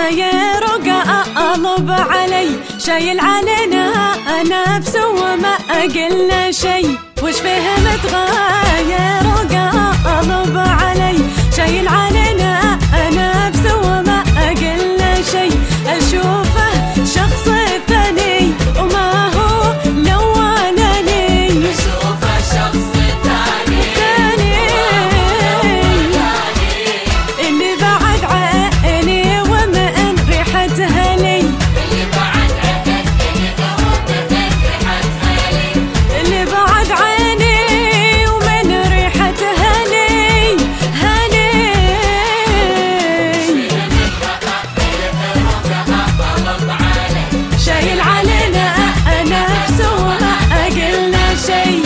يرقى أطلب علي شايل علينا نفسه وما قلنا شي وش فيه متغير رقى أطلب علي شايل علينا نفسه وما قلنا شي أشوفه شخص ثاني وما هو لوانني أشوفه شخص ثاني اللي بعد عيني ومن ريحتها لي اللي بعد عيني اللي بعد عيني ومن ريحتها لي هني شايل علينا نفسه وما قلنا شي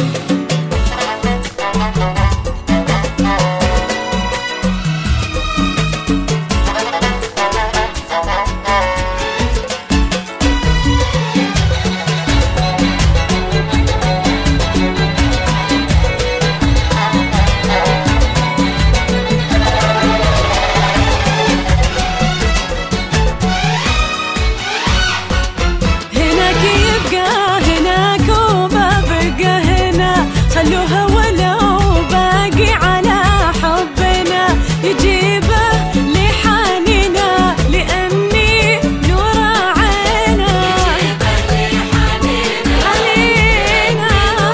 هناك يبقى هناك وببقى هنا خلوها ولو باقي على حبنا يجيبه لحنينا لأني نور عينا علينا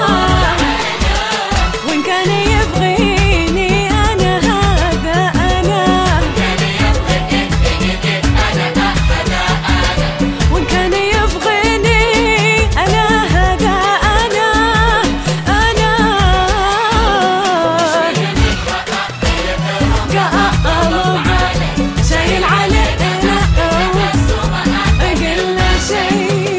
وإن كان يبغيني أنا هذا أنا وإن كان يبغيني أنا هذا أنا قلب شايل علينا قلنا شي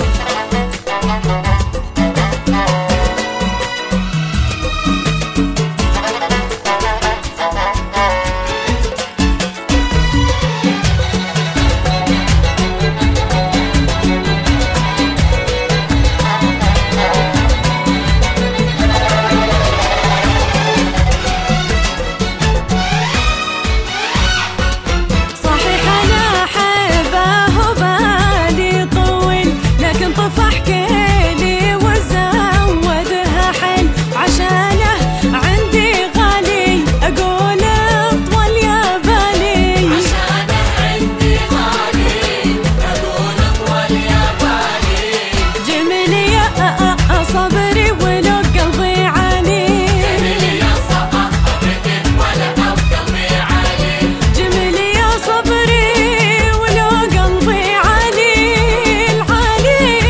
صحيح أنا أحبه وبالي طويل لكن طفح كيلي وزودها حيل عشانه عندي غالي أقول اطول يا بالي عشانه عندي غالي أقول اطول يا بالي جميل يا صبري ولو قلبي علي جميل يا صبري ولا أو قلبي علي جميل يا صبري ولو قلبي علي العلي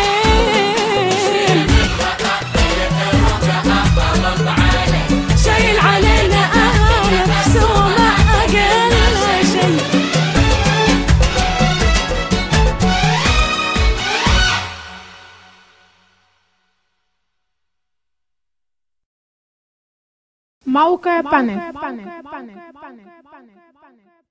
شايل علينا نفسه وما قلنا شي موقع بانل